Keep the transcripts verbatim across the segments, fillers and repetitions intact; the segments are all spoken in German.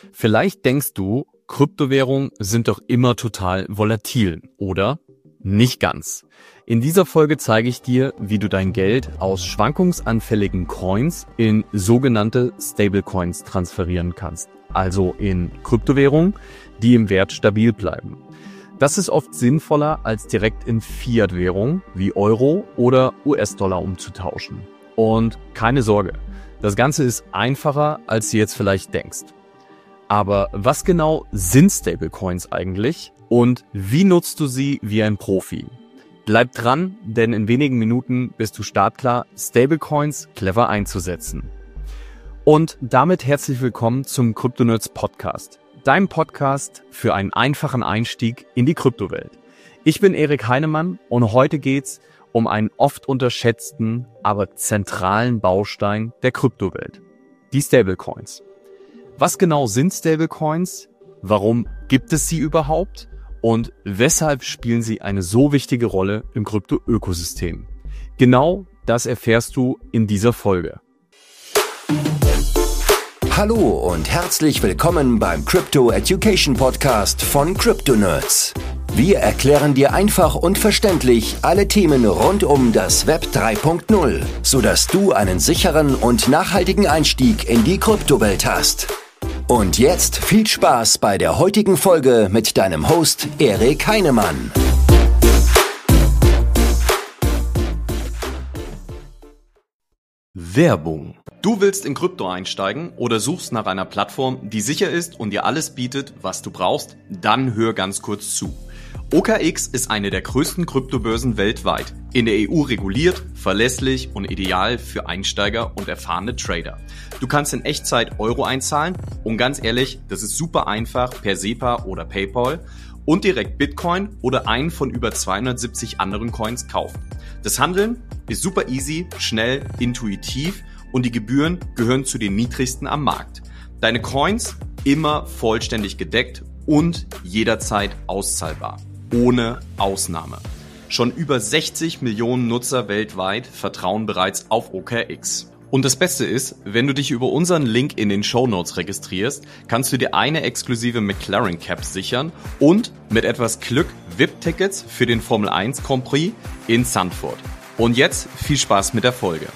Vielleicht denkst du, Kryptowährungen sind doch immer total volatil, oder? Nicht ganz. In dieser Folge zeige ich dir, wie du dein Geld aus schwankungsanfälligen Coins in sogenannte Stablecoins transferieren kannst, also in Kryptowährungen, die im Wert stabil bleiben. Das ist oft sinnvoller, als direkt in Fiat-Währung wie Euro oder U S-Dollar umzutauschen. Und keine Sorge, das Ganze ist einfacher, als du jetzt vielleicht denkst. Aber was genau sind Stablecoins eigentlich und wie nutzt du sie wie ein Profi? Bleib dran, denn in wenigen Minuten bist du startklar, Stablecoins clever einzusetzen. Und damit herzlich willkommen zum CryptoNerds Podcast, deinem Podcast für einen einfachen Einstieg in die Kryptowelt. Ich bin Erik Heinemann und heute geht's um einen oft unterschätzten, aber zentralen Baustein der Kryptowelt, die Stablecoins. Was genau sind Stablecoins? Warum gibt es sie überhaupt? Und weshalb spielen sie eine so wichtige Rolle im Krypto-Ökosystem? Genau das erfährst du in dieser Folge. Hallo und herzlich willkommen beim Crypto Education Podcast von CryptoNerds. Wir erklären dir einfach und verständlich alle Themen rund um das Web drei Punkt null, sodass du einen sicheren und nachhaltigen Einstieg in die Kryptowelt hast. Und jetzt viel Spaß bei der heutigen Folge mit deinem Host Erik Heinemann. Werbung. Du willst in Krypto einsteigen oder suchst nach einer Plattform, die sicher ist und dir alles bietet, was du brauchst? Dann hör ganz kurz zu. O K X ist eine der größten Kryptobörsen weltweit, in der E U reguliert, verlässlich und ideal für Einsteiger und erfahrene Trader. Du kannst in Echtzeit Euro einzahlen und ganz ehrlich, das ist super einfach per SEPA oder PayPal und direkt Bitcoin oder einen von über zweihundertsiebzig anderen Coins kaufen. Das Handeln ist super easy, schnell, intuitiv und die Gebühren gehören zu den niedrigsten am Markt. Deine Coins immer vollständig gedeckt und jederzeit auszahlbar. Ohne Ausnahme. Schon über sechzig Millionen Nutzer weltweit vertrauen bereits auf O K X. Und das Beste ist, wenn du dich über unseren Link in den Shownotes registrierst, kannst du dir eine exklusive McLaren Cap sichern und mit etwas Glück V I P-Tickets für den Formel eins Grand Prix in Zandvoort. Und jetzt viel Spaß mit der Folge.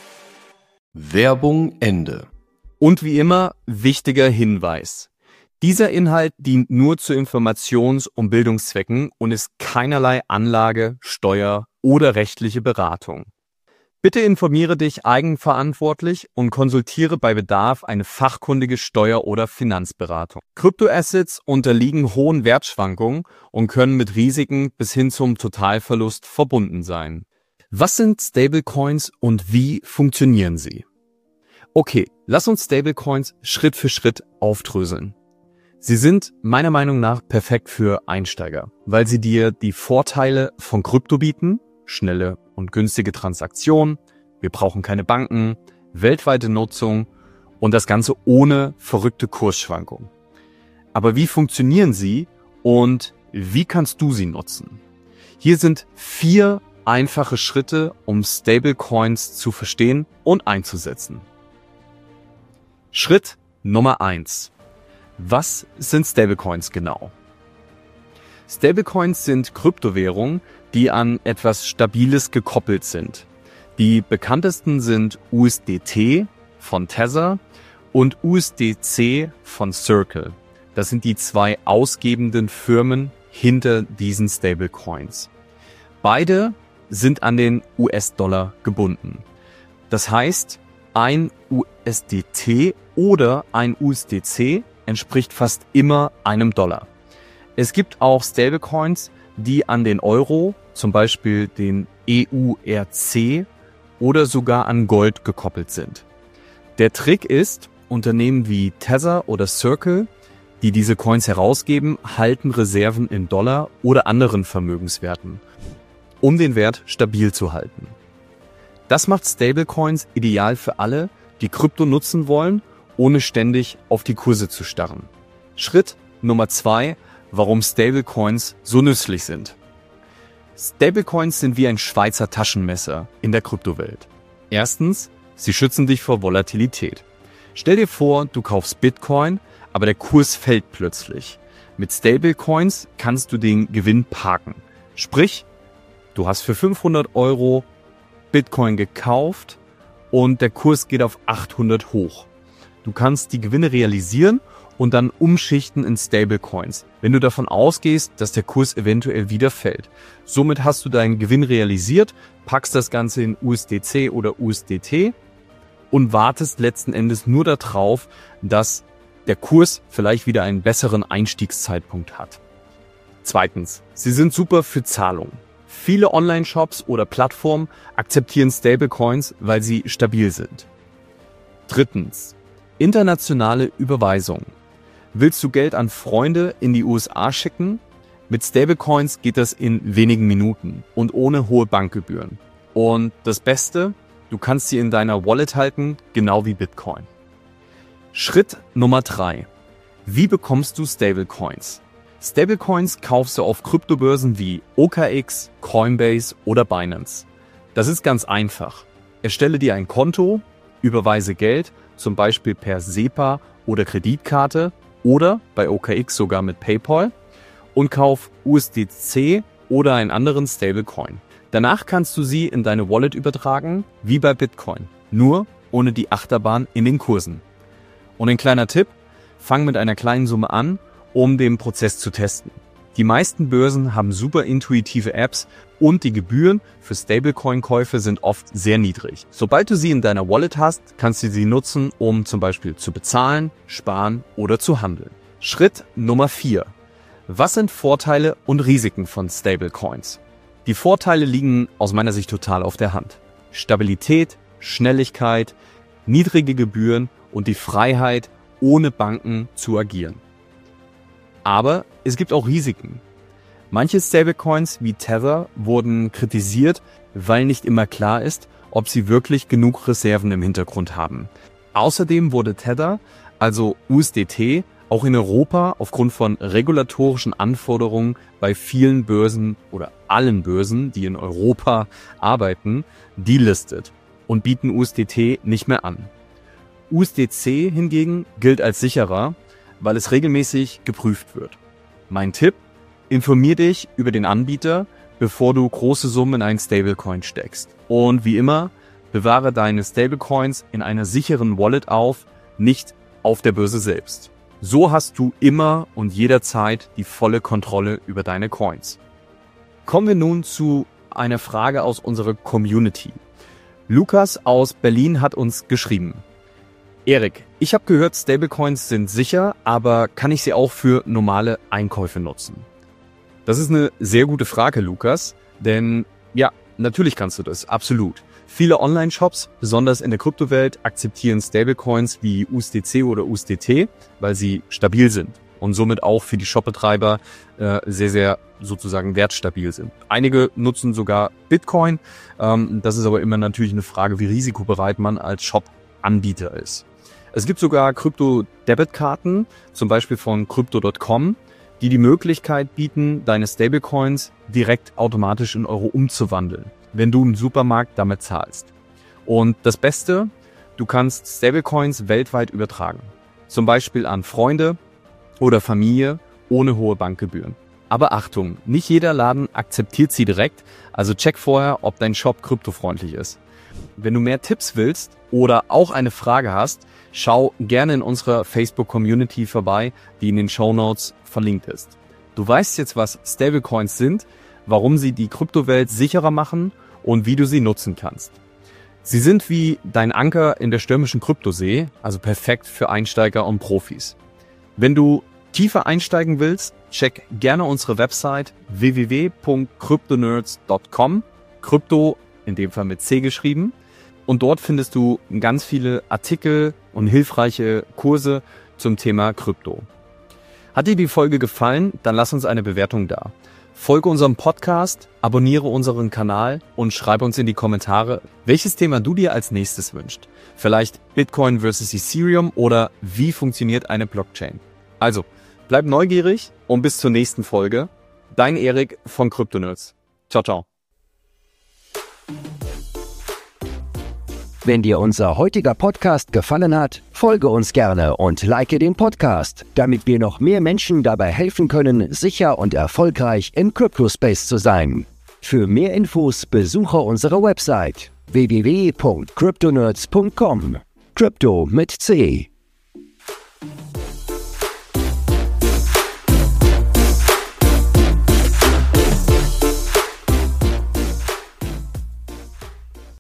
Werbung Ende. Und wie immer, wichtiger Hinweis. Dieser Inhalt dient nur zu Informations- und Bildungszwecken und ist keinerlei Anlage, Steuer- oder rechtliche Beratung. Bitte informiere dich eigenverantwortlich und konsultiere bei Bedarf eine fachkundige Steuer- oder Finanzberatung. Kryptoassets unterliegen hohen Wertschwankungen und können mit Risiken bis hin zum Totalverlust verbunden sein. Was sind Stablecoins und wie funktionieren sie? Okay, lass uns Stablecoins Schritt für Schritt aufdröseln. Sie sind meiner Meinung nach perfekt für Einsteiger, weil sie dir die Vorteile von Krypto bieten, schnelle und günstige Transaktionen, wir brauchen keine Banken, weltweite Nutzung und das Ganze ohne verrückte Kursschwankungen. Aber wie funktionieren sie und wie kannst du sie nutzen? Hier sind vier einfache Schritte, um Stablecoins zu verstehen und einzusetzen. Schritt Nummer eins. Was sind Stablecoins genau? Stablecoins sind Kryptowährungen, die an etwas Stabiles gekoppelt sind. Die bekanntesten sind U S D T von Tether und U S D C von Circle. Das sind die zwei ausgebenden Firmen hinter diesen Stablecoins. Beide sind an den U S-Dollar gebunden. Das heißt, ein U S D T oder ein U S D C entspricht fast immer einem Dollar. Es gibt auch Stablecoins, die an den Euro, zum Beispiel den E U R C oder sogar an Gold gekoppelt sind. Der Trick ist, Unternehmen wie Tether oder Circle, die diese Coins herausgeben, halten Reserven in Dollar oder anderen Vermögenswerten, um den Wert stabil zu halten. Das macht Stablecoins ideal für alle, die Krypto nutzen wollen, ohne ständig auf die Kurse zu starren. Schritt Nummer zwei, warum Stablecoins so nützlich sind. Stablecoins sind wie ein Schweizer Taschenmesser in der Kryptowelt. Erstens, sie schützen dich vor Volatilität. Stell dir vor, du kaufst Bitcoin, aber der Kurs fällt plötzlich. Mit Stablecoins kannst du den Gewinn parken. Sprich, du hast für fünfhundert Euro Bitcoin gekauft und der Kurs geht auf achthundert hoch. Du kannst die Gewinne realisieren und dann umschichten in Stablecoins, wenn du davon ausgehst, dass der Kurs eventuell wieder fällt. Somit hast du deinen Gewinn realisiert, packst das Ganze in U S D C oder U S D T und wartest letzten Endes nur darauf, dass der Kurs vielleicht wieder einen besseren Einstiegszeitpunkt hat. Zweitens, sie sind super für Zahlungen. Viele Online-Shops oder Plattformen akzeptieren Stablecoins, weil sie stabil sind. Drittens, internationale Überweisung. Willst du Geld an Freunde in die U S A schicken? Mit Stablecoins geht das in wenigen Minuten und ohne hohe Bankgebühren. Und das Beste, du kannst sie in deiner Wallet halten, genau wie Bitcoin. Schritt Nummer drei. Wie bekommst du Stablecoins? Stablecoins kaufst du auf Kryptobörsen wie O K X, Coinbase oder Binance. Das ist ganz einfach. Erstelle dir ein Konto, überweise Geld, zum Beispiel per SEPA oder Kreditkarte oder bei O K X sogar mit PayPal und kauf U S D C oder einen anderen Stablecoin. Danach kannst du sie in deine Wallet übertragen, wie bei Bitcoin, nur ohne die Achterbahn in den Kursen. Und ein kleiner Tipp, fang mit einer kleinen Summe an, um den Prozess zu testen. Die meisten Börsen haben super intuitive Apps und die Gebühren für Stablecoin-Käufe sind oft sehr niedrig. Sobald du sie in deiner Wallet hast, kannst du sie nutzen, um zum Beispiel zu bezahlen, sparen oder zu handeln. Schritt Nummer vier. Was sind Vorteile und Risiken von Stablecoins? Die Vorteile liegen aus meiner Sicht total auf der Hand. Stabilität, Schnelligkeit, niedrige Gebühren und die Freiheit, ohne Banken zu agieren. Aber es gibt auch Risiken. Manche Stablecoins wie Tether wurden kritisiert, weil nicht immer klar ist, ob sie wirklich genug Reserven im Hintergrund haben. Außerdem wurde Tether, also U S D T, auch in Europa aufgrund von regulatorischen Anforderungen bei vielen Börsen oder allen Börsen, die in Europa arbeiten, delistet und bieten U S D T nicht mehr an. U S D C hingegen gilt als sicherer, weil es regelmäßig geprüft wird. Mein Tipp: Informier dich über den Anbieter, bevor du große Summen in einen Stablecoin steckst. Und wie immer, bewahre deine Stablecoins in einer sicheren Wallet auf, nicht auf der Börse selbst. So hast du immer und jederzeit die volle Kontrolle über deine Coins. Kommen wir nun zu einer Frage aus unserer Community. Lukas aus Berlin hat uns geschrieben: Erik, ich habe gehört, Stablecoins sind sicher, aber kann ich sie auch für normale Einkäufe nutzen? Das ist eine sehr gute Frage, Lukas, denn ja, natürlich kannst du das, absolut. Viele Online-Shops, besonders in der Kryptowelt, akzeptieren Stablecoins wie U S D C oder U S D T, weil sie stabil sind und somit auch für die Shopbetreiber äh, sehr, sehr sozusagen wertstabil sind. Einige nutzen sogar Bitcoin, ähm, das ist aber immer natürlich eine Frage, wie risikobereit man als Shop-Anbieter ist. Es gibt sogar Krypto-Debitkarten, zum Beispiel von Crypto Punkt com, die die Möglichkeit bieten, deine Stablecoins direkt automatisch in Euro umzuwandeln, wenn du im Supermarkt damit zahlst. Und das Beste, du kannst Stablecoins weltweit übertragen, zum Beispiel an Freunde oder Familie ohne hohe Bankgebühren. Aber Achtung, nicht jeder Laden akzeptiert sie direkt, also check vorher, ob dein Shop kryptofreundlich ist. Wenn du mehr Tipps willst oder auch eine Frage hast, schau gerne in unserer Facebook-Community vorbei, die in den Shownotes verlinkt ist. Du weißt jetzt, was Stablecoins sind, warum sie die Kryptowelt sicherer machen und wie du sie nutzen kannst. Sie sind wie dein Anker in der stürmischen Kryptosee, also perfekt für Einsteiger und Profis. Wenn du tiefer einsteigen willst, check gerne unsere Website w w w punkt cryptonerds punkt com, Krypto in dem Fall mit C geschrieben. Und dort findest du ganz viele Artikel und hilfreiche Kurse zum Thema Krypto. Hat dir die Folge gefallen? Dann lass uns eine Bewertung da. Folge unserem Podcast, abonniere unseren Kanal und schreibe uns in die Kommentare, welches Thema du dir als nächstes wünschst. Vielleicht Bitcoin versus Ethereum oder wie funktioniert eine Blockchain. Also, bleib neugierig und bis zur nächsten Folge. Dein Erik von CryptoNerds. Ciao, ciao. Wenn dir unser heutiger Podcast gefallen hat, folge uns gerne und like den Podcast, damit wir noch mehr Menschen dabei helfen können, sicher und erfolgreich im Cryptospace zu sein. Für mehr Infos besuche unsere Website w w w punkt cryptonerds punkt com. Crypto mit C.